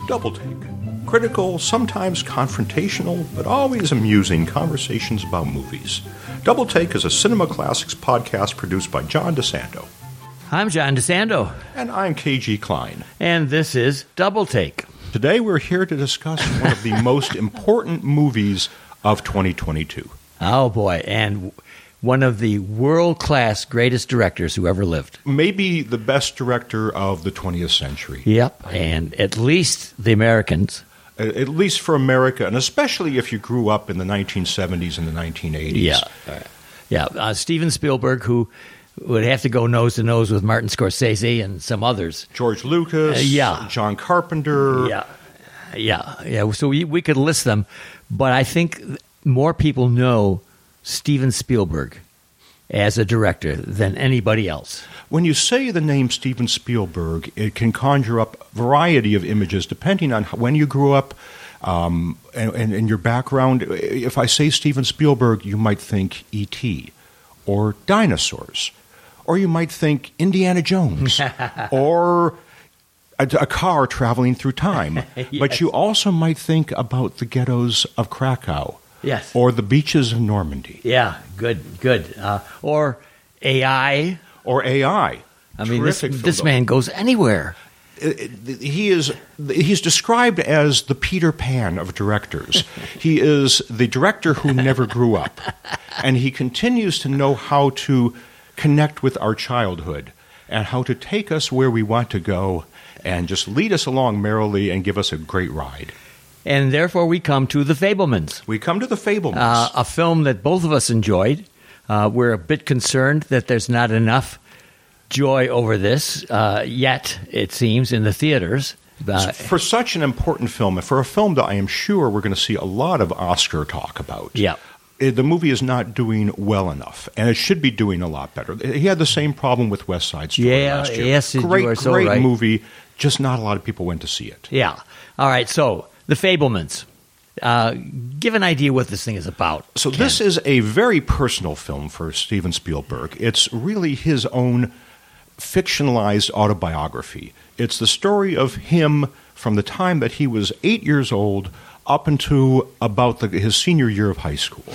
Double Take. Critical, sometimes confrontational, but always amusing conversations about movies. Double Take is a Cinema Classics podcast produced by John DeSanto. I'm John DeSanto. And I'm KG Klein. And this is Double Take. Today we're here to discuss one of the most important movies of 2022. Oh, boy. And one of the world-class greatest directors who ever lived. Maybe the best director of the 20th century. Yep. And at least the Americans. At least for America, and especially if you grew up in the 1970s and the 1980s. Yeah. Steven Spielberg, who would have to go nose-to-nose with Martin Scorsese and some others. George Lucas, John Carpenter. Yeah. So we could list them, but I think more people know Steven Spielberg as a director than anybody else. When you say the name Steven Spielberg, it can conjure up a variety of images depending on when you grew up and your background. If I say Steven Spielberg, you might think E.T. or dinosaurs, or you might think Indiana Jones or a car traveling through time. Yes. But you also might think about the ghettos of Krakow. Yes. Or the beaches of Normandy. Yeah, good. Or AI. I mean, this man goes anywhere. He's described as the Peter Pan of directors. He is the director who never grew up. And he continues to know how to connect with our childhood and how to take us where we want to go and just lead us along merrily and give us a great ride. And therefore we come to The Fabelmans. We come to The Fabelmans. A film that both of us enjoyed. We're a bit concerned that there's not enough joy over this yet, it seems, in the theaters. For such an important film, and for a film that I am sure we're going to see a lot of Oscar talk about, the movie is not doing well enough, and it should be doing a lot better. He had the same problem with West Side Story last year. Yes, you are so right. Great movie, just not a lot of people went to see it. Yeah. All right, so The Fabelmans. Give an idea what this thing is about. So Ken. This is a very personal film for Steven Spielberg. It's really his own fictionalized autobiography. It's the story of him from the time that he was 8 years old up into about his senior year of high school.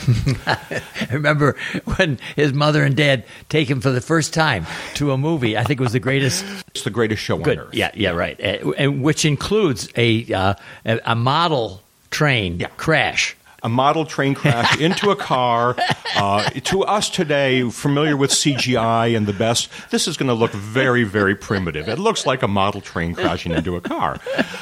I remember when his mother and dad take him for the first time to a movie. I think it was the greatest. It's the greatest show on earth. Yeah, right. And which includes a model train crash. A model train crash into a car. To us today, familiar with CGI and the best, this is going to look very, very primitive. It looks like a model train crashing into a car.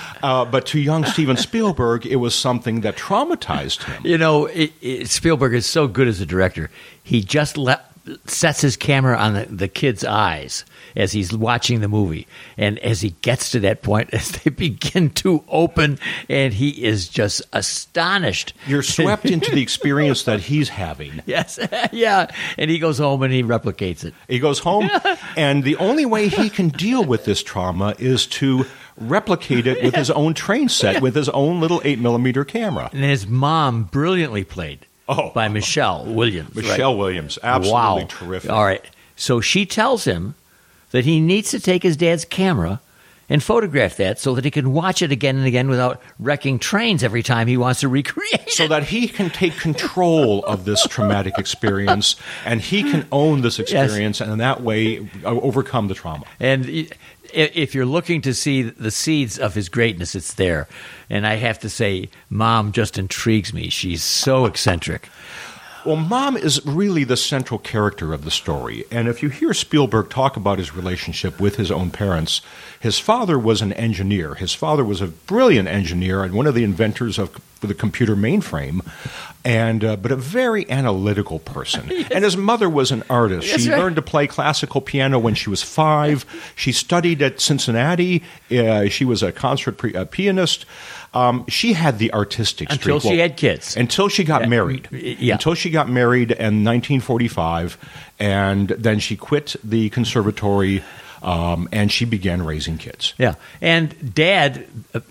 But to young Steven Spielberg, it was something that traumatized him. You know, Spielberg is so good as a director. He just sets his camera on the kid's eyes as he's watching the movie. And as he gets to that point, as they begin to open, and he is just astonished. You're swept into the experience that he's having. Yes, yeah. And he goes home and he replicates it. He goes home, and the only way he can deal with this trauma is to replicate it with his own train set, with his own little 8mm camera. And his mom brilliantly played. By Michelle Williams. Michelle Williams, absolutely terrific. All right. So she tells him that he needs to take his dad's camera and photograph that so that he can watch it again and again without wrecking trains every time he wants to recreate it. So that he can take control of this traumatic experience, and he can own this experience, and in that way overcome the trauma. And if you're looking to see the seeds of his greatness, it's there. And I have to say, Mom just intrigues me. She's so eccentric. Well, Mom is really the central character of the story. And if you hear Spielberg talk about his relationship with his own parents, his father was an engineer. His father was a brilliant engineer and one of the inventors of the computer mainframe, but a very analytical person. Yes. And his mother was an artist. She learned to play classical piano when she was 5. She studied at Cincinnati. She was a concert pianist. She had the artistic streak. Until she had kids. Until she got married. Yeah. Until she got married in 1945, and then she quit the conservatory, and she began raising kids. Yeah. And Dad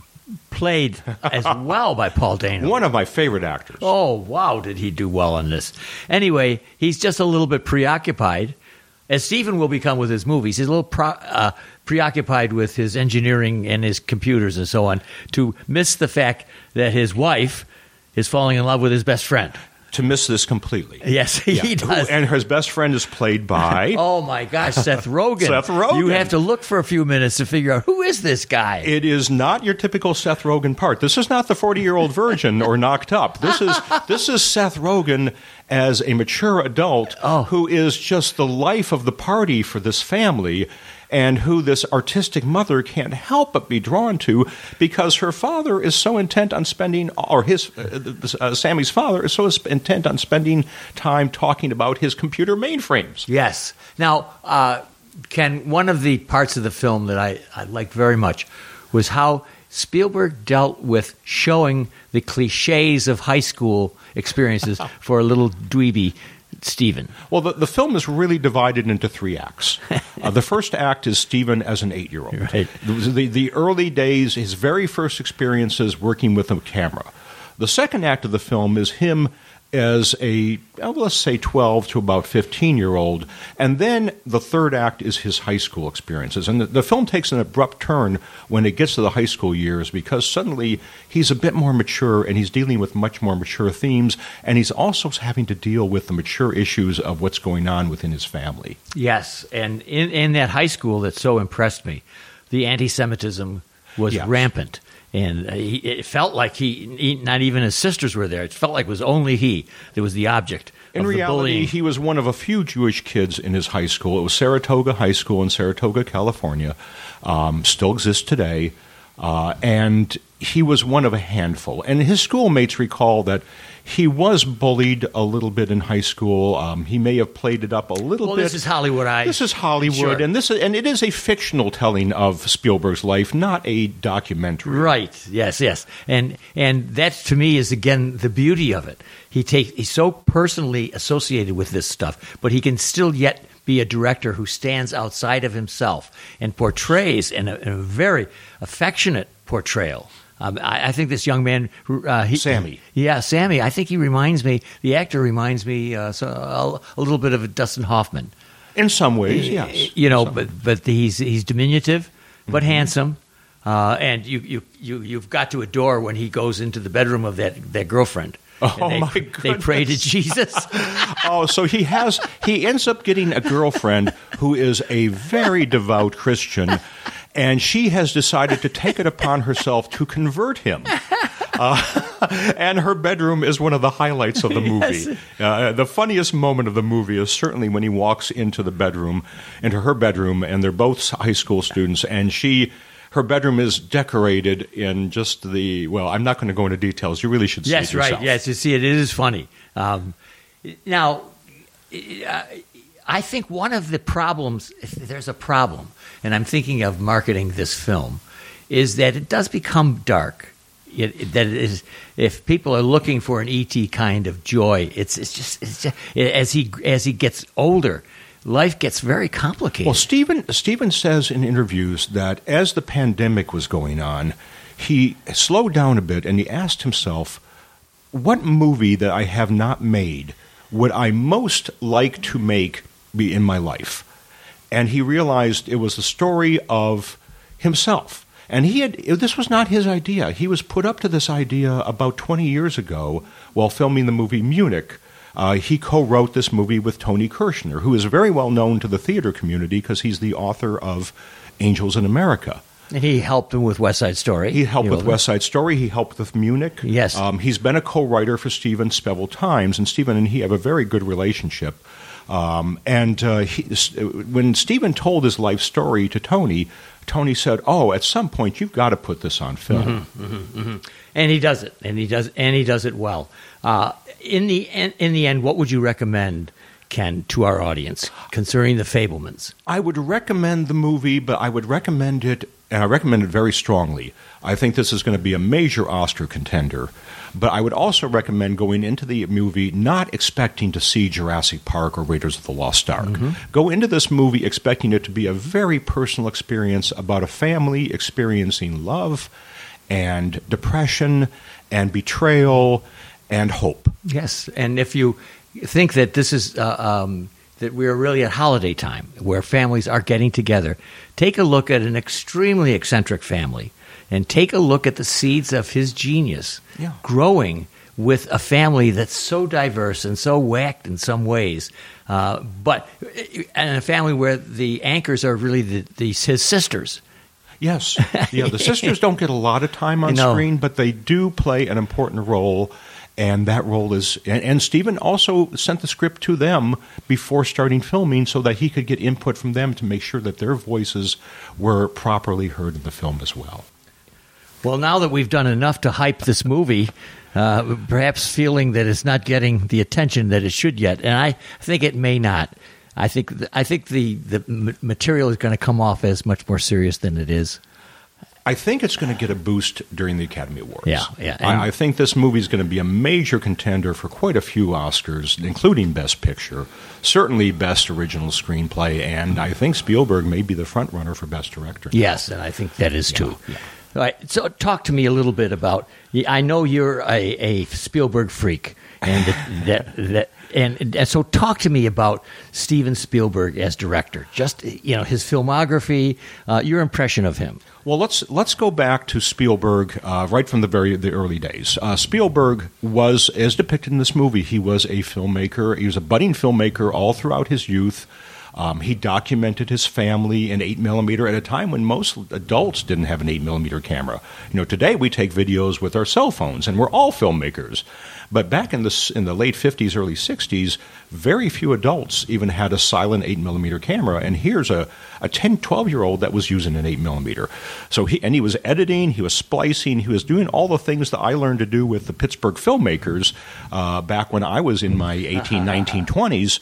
played as well by Paul Dano. One of my favorite actors. Oh, wow, did he do well in this. Anyway, he's just a little bit preoccupied as Steven will become with his movies. He's a little preoccupied with his engineering and his computers and so on, to miss the fact that his wife is falling in love with his best friend. To miss this completely. Yes, he does. And his best friend is played by... Oh, my gosh, Seth Rogen. Seth Rogen. You have to look for a few minutes to figure out, who is this guy? It is not your typical Seth Rogen part. This is not the 40-year-old virgin or Knocked Up. This is Seth Rogen as a mature adult who is just the life of the party for this family, and who this artistic mother can't help but be drawn to, because her father is so intent on spending, or Sammy's father is so intent on spending time talking about his computer mainframes. Yes. Now, Ken, one of the parts of the film that I liked very much was how Spielberg dealt with showing the cliches of high school experiences for a little dweeby Steven. Well, the film is really divided into 3 acts. The first act is Steven as an 8-year-old. Right. The early days, his very first experiences working with a camera. The second act of the film is him as a, let's say, 12 to about 15-year-old. And then the third act is his high school experiences. And the film takes an abrupt turn when it gets to the high school years, because suddenly he's a bit more mature and he's dealing with much more mature themes. And he's also having to deal with the mature issues of what's going on within his family. Yes. And in that high school that so impressed me, the anti-Semitism was rampant. And it felt like not even his sisters were there. It felt like it was only he that was the object of the bullying. In reality, he was one of a few Jewish kids in his high school. It was Saratoga High School in Saratoga, California. Still exists today. And he was one of a handful. And his schoolmates recall that he was bullied a little bit in high school. He may have played it up a little bit. Well, this is Hollywood. This is Hollywood, sure. and it is a fictional telling of Spielberg's life, not a documentary. Right. Yes. And that, to me, is again the beauty of it. He's so personally associated with this stuff, but he can still yet be a director who stands outside of himself and portrays in a very affectionate portrayal. I think this young man, Sammy. Yeah, Sammy. I think he reminds me. The actor reminds me a little bit of Dustin Hoffman. In some ways, yes. But he's diminutive, but handsome, and you've got to adore when he goes into the bedroom of that girlfriend. Oh, my goodness. They pray to Jesus. So he ends up getting a girlfriend who is a very devout Christian, and she has decided to take it upon herself to convert him. And her bedroom is one of the highlights of the movie. Yes. The funniest moment of the movie is certainly when he walks into her bedroom, and they're both high school students, and her bedroom is decorated in just I'm not going to go into details. You really should see it yourself. Yes, right. Yes, you see it. It is funny. Now, I think one of the problems, if there's a problem, and I'm thinking of marketing this film, is that it does become dark. If people are looking for an E.T. kind of joy, it's just as he gets older, life gets very complicated. Well, Steven says in interviews that as the pandemic was going on, he slowed down a bit and he asked himself, what movie that I have not made would I most like to make be in my life? And he realized it was the story of himself. And this was not his idea. He was put up to this idea about 20 years ago while filming the movie Munich. He co-wrote this movie with Tony Kirshner, who is very well known to the theater community because he's the author of Angels in America. And he helped him with West Side Story. He helped with West Side Story. He helped with Munich. Yes. He's been a co-writer for Steven several times, and Steven and he have a very good relationship. When Steven told his life story to Tony, Tony said, at some point you've got to put this on film. And he does it, and he does it well. In the end, what would you recommend, Ken, to our audience concerning The Fabelmans? I would recommend the movie, but I would recommend it, and I recommend it very strongly. I think this is going to be a major Oscar contender. But I would also recommend going into the movie not expecting to see Jurassic Park or Raiders of the Lost Ark. Go into this movie expecting it to be a very personal experience about a family experiencing love and depression and betrayal and hope. Yes, and if you think that this is that we're really at holiday time, where families are getting together, take a look at an extremely eccentric family and take a look at the seeds of his genius growing with a family that's so diverse and so whacked in some ways, but and a family where the anchors are really his sisters. Yes. Yeah, the sisters don't get a lot of time on screen, but they do play an important role. And that role is, and Stephen also sent the script to them before starting filming so that he could get input from them to make sure that their voices were properly heard in the film as well. Well, now that we've done enough to hype this movie, perhaps feeling that it's not getting the attention that it should yet, and I think it may not. I think the material is going to come off as much more serious than it is. I think it's going to get a boost during the Academy Awards. Yeah. I think this movie is going to be a major contender for quite a few Oscars, including Best Picture, certainly Best Original Screenplay, and I think Spielberg may be the front runner for Best Director. Yes, and I think that is too. Yeah. All right, so talk to me a little bit about. I know you're a Spielberg freak, and and so talk to me about Steven Spielberg as director. Just his filmography, your impression of him. Well, let's go back to Spielberg right from the early days. Spielberg was, as depicted in this movie, he was a filmmaker. He was a budding filmmaker all throughout his youth. He documented his family in 8mm at a time when most adults didn't have an 8mm camera. Today we take videos with our cell phones, and we're all filmmakers. But back in the late 50s, early 60s, very few adults even had a silent 8mm camera. And here's a 10, 12-year-old that was using an 8mm. So he was editing, he was splicing, he was doing all the things that I learned to do with the Pittsburgh filmmakers back when I was in my 18, 19, 20s.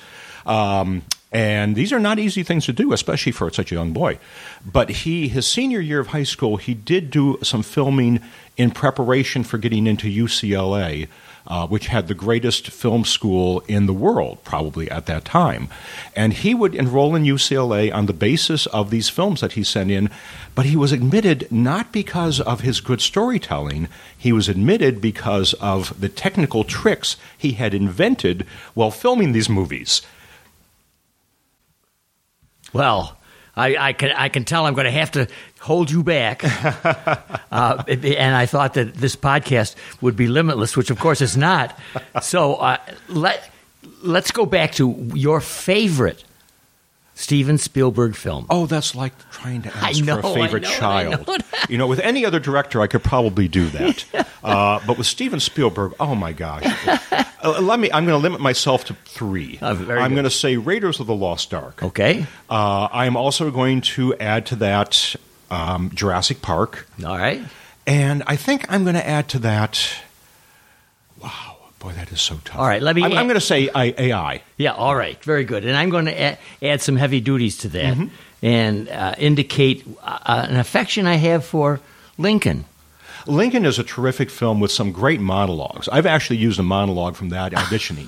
And these are not easy things to do, especially for such a young boy. But his senior year of high school, he did do some filming in preparation for getting into UCLA, which had the greatest film school in the world, probably at that time. And he would enroll in UCLA on the basis of these films that he sent in, but he was admitted not because of his good storytelling. He was admitted because of the technical tricks he had invented while filming these movies. Well, I can tell I'm going to have to hold you back. And I thought that this podcast would be limitless, which of course it's not. So let's go back to your favorite Steven Spielberg film. Oh, that's like trying to ask for a favorite child. With any other director, I could probably do that. But with Steven Spielberg, oh my gosh. I'm going to limit myself to 3. I'm going to say Raiders of the Lost Ark. Okay. I'm also going to add to that Jurassic Park. All right. And I think I'm going to add to that. Wow. Boy, that is so tough. All right, I'm going to say AI. Yeah, all right, very good. And I'm going to add some heavy duties to that and indicate an affection I have for Lincoln. Lincoln is a terrific film with some great monologues. I've actually used a monologue from that auditioning.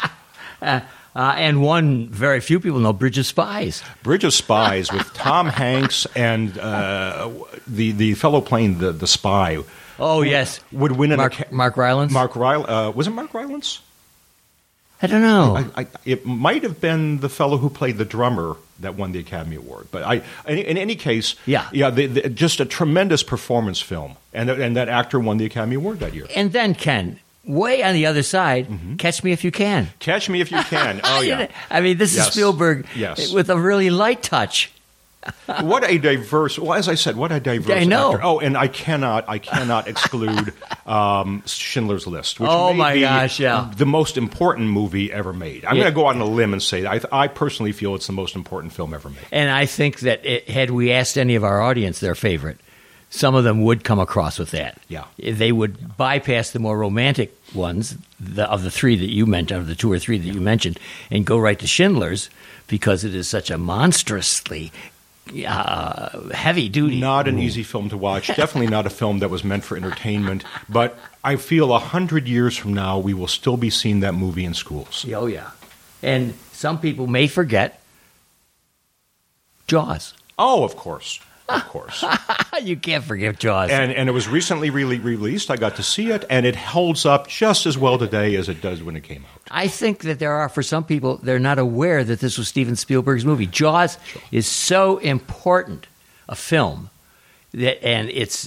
And one very few people know, Bridge of Spies. Bridge of Spies with Tom Hanks and the fellow playing the spy. Oh, yes. Would win Mark Rylance? Was it Mark Rylance? I don't know. It might have been the fellow who played the drummer that won the Academy Award. But in any case, just a tremendous performance film. And that actor won the Academy Award that year. And then, Ken, way on the other side, Catch Me If You Can. Catch Me If You Can. Oh, yeah. I mean, this is Spielberg with a really light touch. What a diverse. Well, as I said, what a diverse. I know. Actor. Oh, and I cannot exclude Schindler's List, which my be gosh, yeah, the most important movie ever made. I'm going to go on a limb and say I personally feel it's the most important film ever made. And I think that had we asked any of our audience their favorite, some of them would come across with that. Yeah, they would bypass the more romantic ones of the 3 that you mentioned, of the 2 or 3 that you mentioned, and go right to Schindler's because it is such a monstrously heavy duty. Not an easy film to watch. Definitely not a film that was meant for entertainment. But I feel 100 years from now, we will still be seeing that movie in schools. Oh, yeah. And some people may forget Jaws. Oh, of course. of course. You can't forgive Jaws. And it was recently released. I got to see it, and it holds up just as well today as it does when it came out. I think that for some people, they're not aware that this was Steven Spielberg's movie. Jaws is so important a film and it's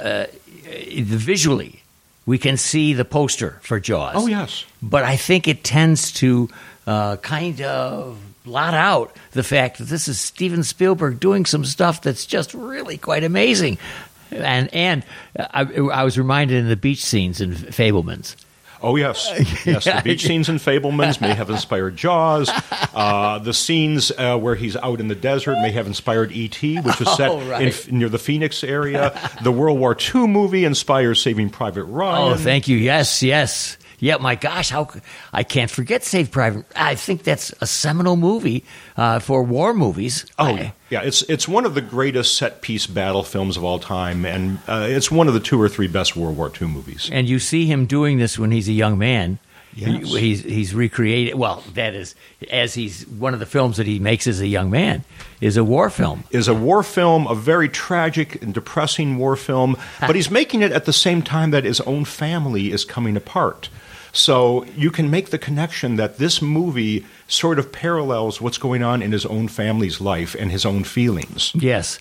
visually, we can see the poster for Jaws. Oh, yes. But I think it tends to kind of blot out the fact that this is Steven Spielberg doing some stuff that's just really quite amazing. And I was reminded in the beach scenes in Fabelmans. Oh, yes. Yes, the beach scenes in Fabelmans may have inspired Jaws. The scenes where he's out in the desert may have inspired E.T., which was set near the Phoenix area. The World War II movie inspires Saving Private Ryan. Oh, thank you. Yes, yes. Yeah, my gosh, I can't forget Save Private. I think that's a seminal movie for war movies. Oh, yeah, it's one of the greatest set-piece battle films of all time, and it's one of the 2 or 3 best World War II movies. And you see him doing this when he's a young man. Yes. He's recreated. Well, that is, as he's one of the films that he makes as a young man is a war film. Is a war film, a very tragic and depressing war film, but he's making it at the same time that his own family is coming apart. So you can make the connection that this movie sort of parallels what's going on in his own family's life and his own feelings. Yes.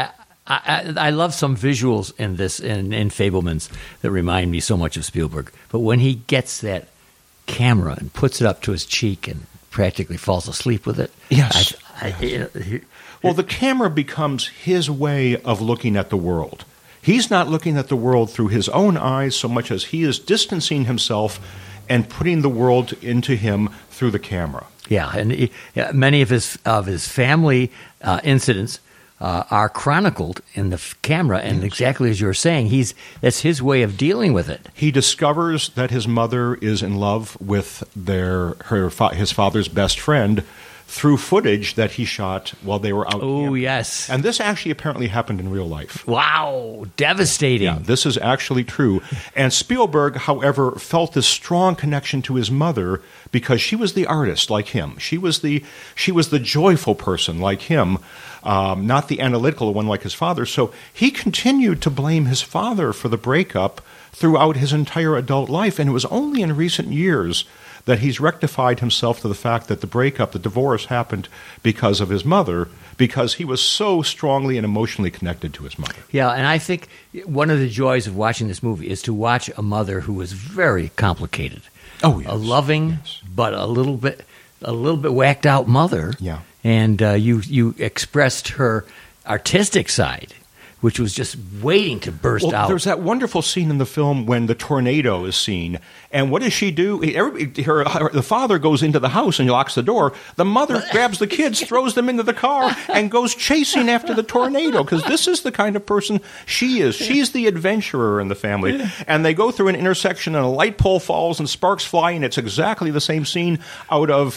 I love some visuals in this in Fabelmans that remind me so much of Spielberg. But when he gets that camera and puts it up to his cheek and practically falls asleep with it. Yes. Well, the camera becomes his way of looking at the world. He's not looking at the world through his own eyes so much as he is distancing himself and putting the world into him through the camera. Yeah, and many of his family incidents are chronicled in the camera, and exactly as you were saying, that's his way of dealing with it. He discovers that his mother is in love with his father's best friend through footage that he shot while they were out. Oh, yes. And this actually apparently happened in real life. Wow, devastating. Yeah, this is actually true. And Spielberg, however, felt this strong connection to his mother because she was the artist like him. She was the joyful person like him, not the analytical one like his father. So he continued to blame his father for the breakup throughout his entire adult life. And it was only in recent years that he's rectified himself to the fact that the divorce happened because of his mother, because he was so strongly and emotionally connected to his mother. Yeah, and I think one of the joys of watching this movie is to watch a mother who was very complicated. Oh, yes. A loving, but a little bit whacked out mother. Yeah. And you expressed her artistic side, which was just waiting to burst out. There's that wonderful scene in the film when the tornado is seen, and what does she do? The father goes into the house and locks the door. The mother grabs the kids, throws them into the car, and goes chasing after the tornado, because this is the kind of person she is. She's the adventurer in the family. And they go through an intersection, and a light pole falls, and sparks fly, and it's exactly the same scene out of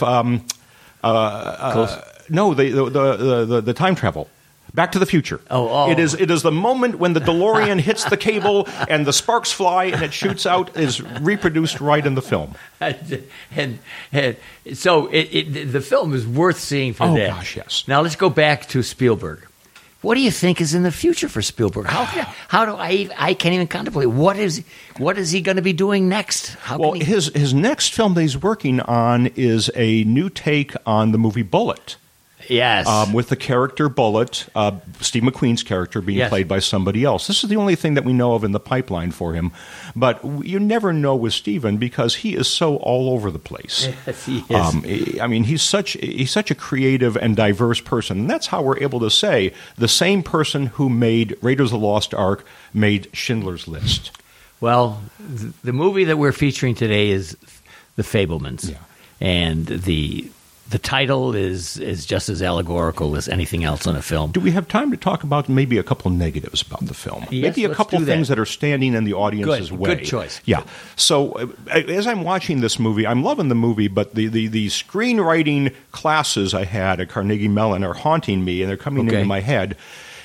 the Time Travel. Back to the Future. Oh. It is the moment when the DeLorean hits the cable and the sparks fly and it shoots out is reproduced right in the film. And so the film is worth seeing for that. Oh, gosh, yes. Now let's go back to Spielberg. What do you think is in the future for Spielberg? How do I can't even contemplate. What is he going to be doing next? His next film that he's working on is a new take on the movie Bullitt. Yes. With the character Bullitt, Steve McQueen's character being played by somebody else. This is the only thing that we know of in the pipeline for him. But you never know with Steven because he is so all over the place. Yes, he is. He's such a creative and diverse person. And that's how we're able to say the same person who made Raiders of the Lost Ark made Schindler's List. Well, the movie that we're featuring today is The Fabelmans. Yeah. And the title is just as allegorical as anything else in a film. Do we have time to talk about maybe a couple negatives about the film? Yes, maybe a couple things that are standing in the audience's way. Good choice. Yeah. So as I'm watching this movie, I'm loving the movie, but the screenwriting classes I had at Carnegie Mellon are haunting me, and they're coming into my head.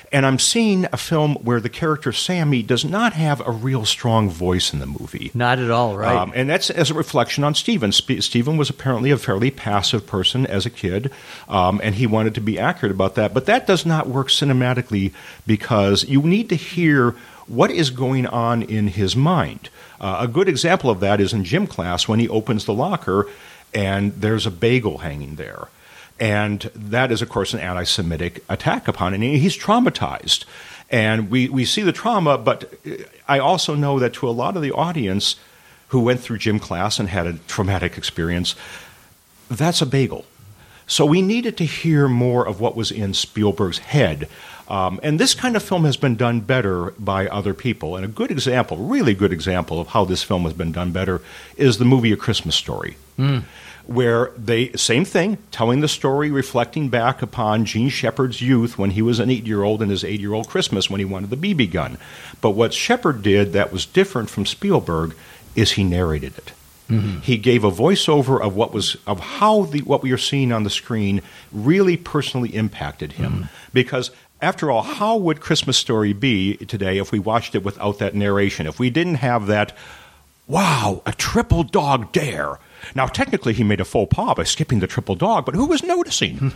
And I'm seeing a film where the character Sammy does not have a real strong voice in the movie. Not at all, right? And that's as a reflection on Stephen. Stephen was apparently a fairly passive person as a kid, and he wanted to be accurate about that. But that does not work cinematically because you need to hear what is going on in his mind. A good example of that is in gym class when he opens the locker and there's a bagel hanging there. And that is, of course, an anti-Semitic attack upon him. He's traumatized. And we see the trauma, but I also know that to a lot of the audience who went through gym class and had a traumatic experience, that's a bagel. So we needed to hear more of what was in Spielberg's head. And this kind of film has been done better by other people. And a good example, really good example of how this film has been done better is the movie A Christmas Story. Where same thing, telling the story, reflecting back upon Gene Shepard's youth when he was an 8-year-old and his 8-year-old Christmas when he wanted the BB gun. But what Shepard did that was different from Spielberg is he narrated it. Mm-hmm. He gave a voiceover of how what we are seeing on the screen really personally impacted him. Mm-hmm. Because after all, how would Christmas Story be today if we watched it without that narration? If we didn't have that, wow, a triple dog dare. Now, technically, he made a faux pas by skipping the triple dog, but who was noticing?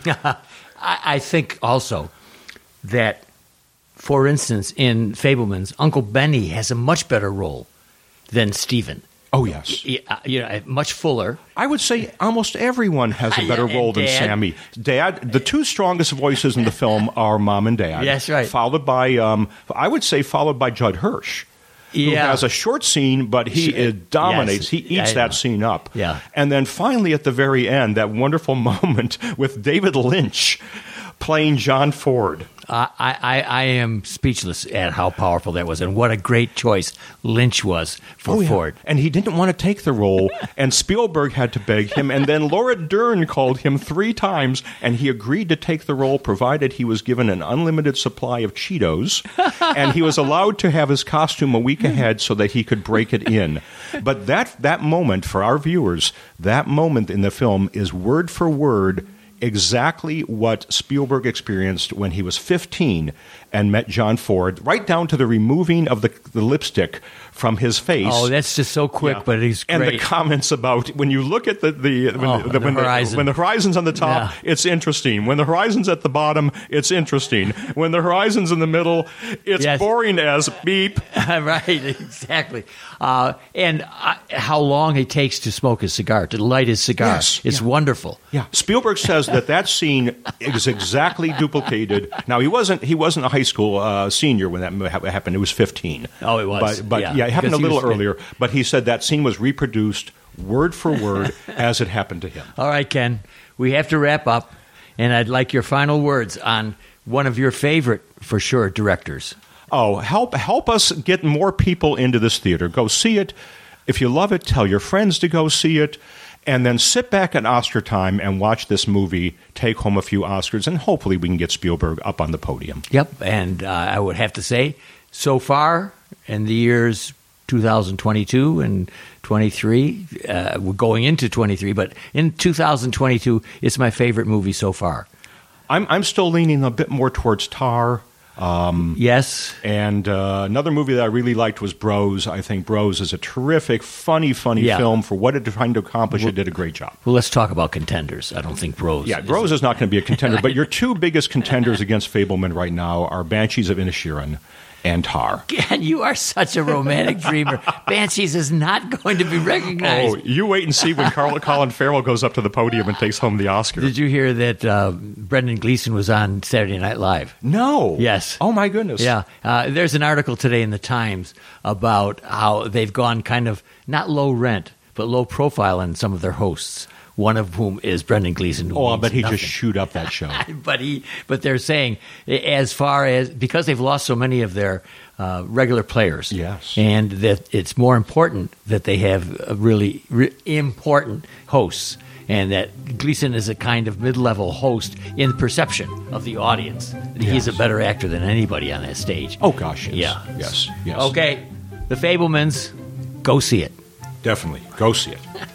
I think also that, for instance, in Fabelmans, Uncle Benny has a much better role than Stephen. Oh, yes. Much fuller. I would say almost everyone has a better role than Sammy. Dad, the two strongest voices in the film are Mom and Dad. Yes, right. Followed by, followed by Judd Hirsch. Who has a short scene, but he dominates. Yes, he eats that scene up. Yeah. And then finally, at the very end, that wonderful moment with David Lynch playing John Ford. I am speechless at how powerful that was, and what a great choice Lynch was for Ford. And he didn't want to take the role, and Spielberg had to beg him, and then Laura Dern called him 3 times, and he agreed to take the role provided he was given an unlimited supply of Cheetos, and he was allowed to have his costume a week ahead so that he could break it in. But that moment, for our viewers, that moment in the film is word for word exactly what Spielberg experienced when he was 15 and met John Ford, right down to the removing of the lipstick from his face. Oh, that's just so quick, but he's great. And the comments about when you look at when the horizon's on the top, it's interesting. When the horizon's at the bottom, it's interesting. When the horizon's in the middle, it's boring as beep. Right, exactly. And how long it takes to smoke his cigar, to light his cigar. Yes, it's wonderful. Yeah, Spielberg says that scene is exactly duplicated. Now, he wasn't a high school senior when that happened. It was 15. Oh, it was. But it happened a little earlier. But he said that scene was reproduced word for word as it happened to him. All right, Ken, we have to wrap up, and I'd like your final words on one of your favorite, for sure, directors. Oh, help us get more people into this theater. Go see it. If you love it, tell your friends to go see it. And then sit back at Oscar time and watch this movie, take home a few Oscars, and hopefully we can get Spielberg up on the podium. Yep, and I would have to say, so far in the years 2022 and 23, we're going into 23, but in 2022, it's my favorite movie so far. I'm still leaning a bit more towards Tar. Yes. And another movie that I really liked was Bros. I think Bros is a terrific, funny film for what it's trying to accomplish. It did a great job. Well, let's talk about contenders. I don't think Bros. Yeah, Bros is not going to be a contender, but your 2 biggest contenders against Fabelman right now are Banshees of Inisherin and Tar. And you are such a romantic dreamer. Banshees is not going to be recognized. Oh, you wait and see when Colin Farrell goes up to the podium and takes home the Oscar. Did you hear that Brendan Gleeson was on Saturday Night Live? No. Yes. Oh, my goodness. Yeah. There's an article today in the Times about how they've gone kind of not low rent, but low profile in some of their hosts. One of whom is Brendan Gleeson. Oh, I bet he just shoot up that show. But they're saying, as far as, because they've lost so many of their regular players, yes, and that it's more important that they have really important hosts, and that Gleason is a kind of mid-level host in perception of the audience. Yes. He's a better actor than anybody on that stage. Oh, gosh, yes. Yeah. Yes. Okay, The Fabelmans, go see it. Definitely, go see it.